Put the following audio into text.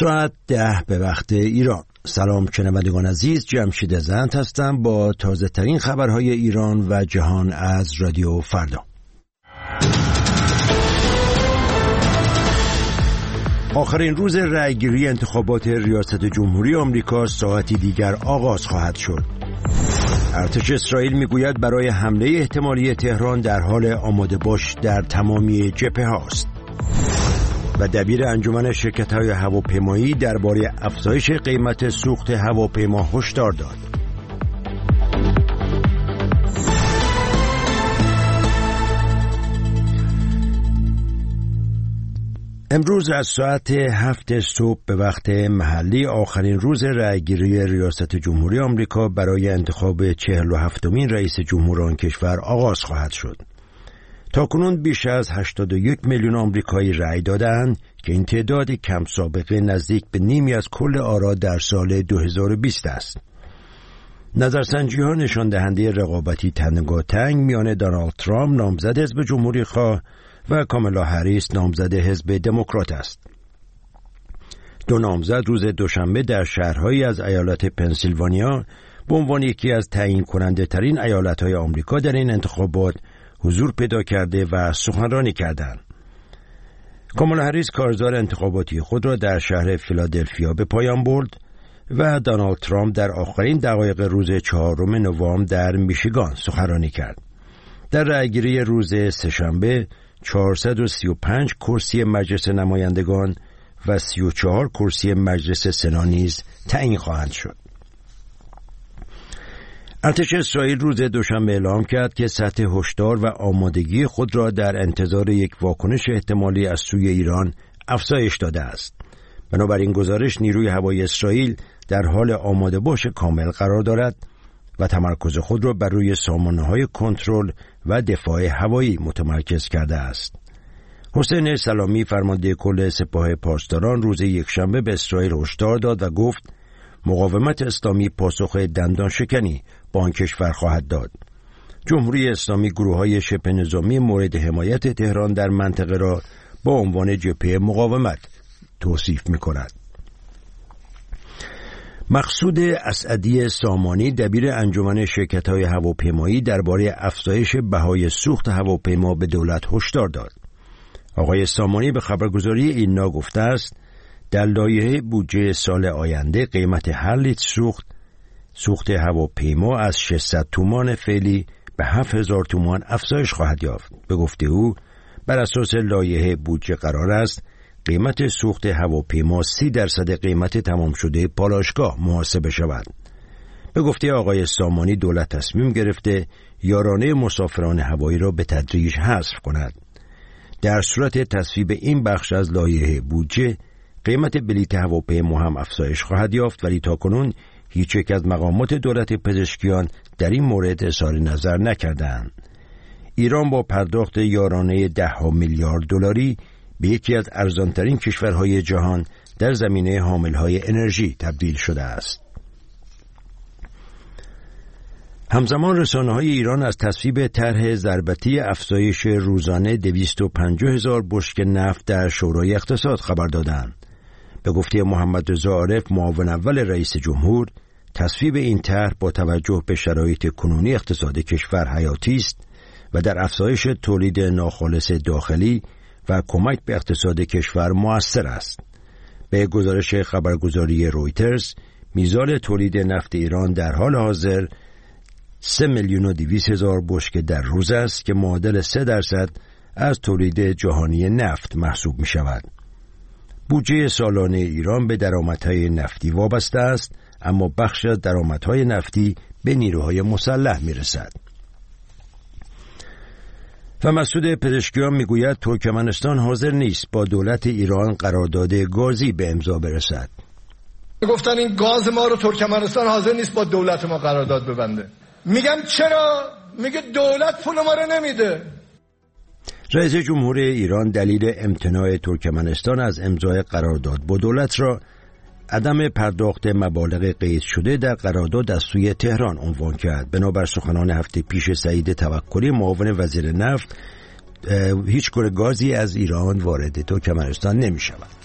ساعت 10 به وقت ایران. سلام شنوندگان عزیز، جمشید زند هستم با تازه ترین خبرهای ایران و جهان از رادیو فردا. آخرین روز رأیگیری انتخابات ریاست جمهوری آمریکا ساعتی دیگر آغاز خواهد شد. ارتش اسرائیل میگوید برای حمله احتمالی تهران در حال آماده باش در تمامی جبهه هاست. و دبیر انجمن شرکت‌های هواپیمایی درباره افزایش قیمت سوخت هواپیما هشدار داد. امروز از ساعت 7 صبح به وقت محلی آخرین روز رأیگیری ریاست جمهوری آمریکا برای انتخاب 47مین رئیس جمهور آن کشور آغاز خواهد شد. تاکنون بیش از 81 میلیون آمریکایی رأی دادند که این تعداد کم سابقه نزدیک به نیمی از کل آرا در سال 2020 است. نظرسنجی‌ها نشان دهنده رقابتی تنگاتنگ میان دونالد ترامپ نامزد حزب جمهوری‌خواه و کامالا هریس نامزد حزب دموکرات است. دو نامزد روز دوشنبه در شهرهایی از ایالت پنسیلوانیا به عنوان یکی از تعیین کننده ترین ایالت‌های آمریکا در این انتخابات حضور پیدا کرده و سخنرانی کردند. کامالا هریس کارزار انتخاباتی خود را در شهر فیلادلفیا به پایان برد و دونالد ترامپ در آخرین دقایق روز 4 نوامبر در میشیگان سخنرانی کرد. در رأیگیری روز سه‌شنبه 435 کرسی مجلس نمایندگان و 34 کرسی مجلس سنا نیز تعیین خواهند شد. ارتش اسرائیل روز دوشنبه اعلام کرد که سطح هشدار و آمادگی خود را در انتظار یک واکنش احتمالی از سوی ایران افزایش داده است. بنابراین گزارش نیروی هوایی اسرائیل در حال آماده باش کامل قرار دارد و تمرکز خود را بر روی سامانه‌های کنترل و دفاع هوایی متمرکز کرده است. حسین سلامی فرمانده کل سپاه پاسداران روز یکشنبه به اسرائیل هشدار داد و گفت مقاومت اسلامی پاسخ دندان شکنی با آن کشور خواهد داد. جمهوری اسلامی گروه‌های شبه نظامی مورد حمایت تهران در منطقه را با عنوان جبهه مقاومت توصیف می‌کند. مقصود اسعدی سامانی دبیر انجمن شرکت‌های هواپیمایی درباره افزایش بهای سوخت هواپیما به دولت هشدار داد. آقای سامانی به خبرگزاری اینا گفته است در لایحه بودجه سال آینده قیمت هر لیتر سوخت هواپیما از 600 تومان فعلی به 7000 تومان افزایش خواهد یافت. به گفته او بر اساس لایحه بودجه قرار است قیمت سوخت هواپیما 30% قیمت تمام شده پالایشگاه محاسبه شود. به گفته آقای سامانی دولت تصمیم گرفته یارانه مسافران هوایی را به تدریج حذف کند. در صورت تصویب این بخش از لایحه بودجه قیمت بلیط هواپیما هم افزایش خواهد یافت، ولی تاکنون هیچ یک از مقامات دولت پزشکیان در این مورد اظهار نظر نکردند. ایران با پرداخت یارانه 10 میلیارد دلاری به یکی از ارزانترین کشورهای جهان در زمینه حاملهای انرژی تبدیل شده است. همزمان رسانه‌های ایران از تصویب طرح ضربتی افزایش روزانه 250,000 بشکه نفت در شورای اقتصاد خبر دادند. به گفته محمد رضا عارف معاون اول رئیس جمهور، تصویب این طرح با توجه به شرایط کنونی اقتصاد کشور حیاتی است و در افزایش تولید ناخالص داخلی و کمک به اقتصاد کشور مؤثر است. به گزارش خبرگزاری رویترز، میزان تولید نفت ایران در حال حاضر 3,200,000 بشکه در روز است که معادل 3% از تولید جهانی نفت محسوب می شود. بودجه سالانه ایران به درآمدهای نفتی وابسته است، اما بخش از درآمدهای نفتی به نیروهای مسلح می رسد. و مسعود پزشکیان میگوید ترکمنستان حاضر نیست با دولت ایران قرارداد گازی به امضا برسد. گفتن این گاز ما رو ترکمنستان حاضر نیست با دولت ما قرارداد ببنده. میگم چرا؟ میگه دولت پول ما رو نمیده. رئیس جمهور ایران دلیل امتناع ترکمنستان از امضای قرارداد با دولت را عدم پرداخت مبالغ قید شده در قرارداد از سوی تهران عنوان کرد. بنابر سخنان هفته پیش سعید توکلی معاون وزیر نفت، هیچ گونه گازی از ایران وارد ترکمنستان نمی شود.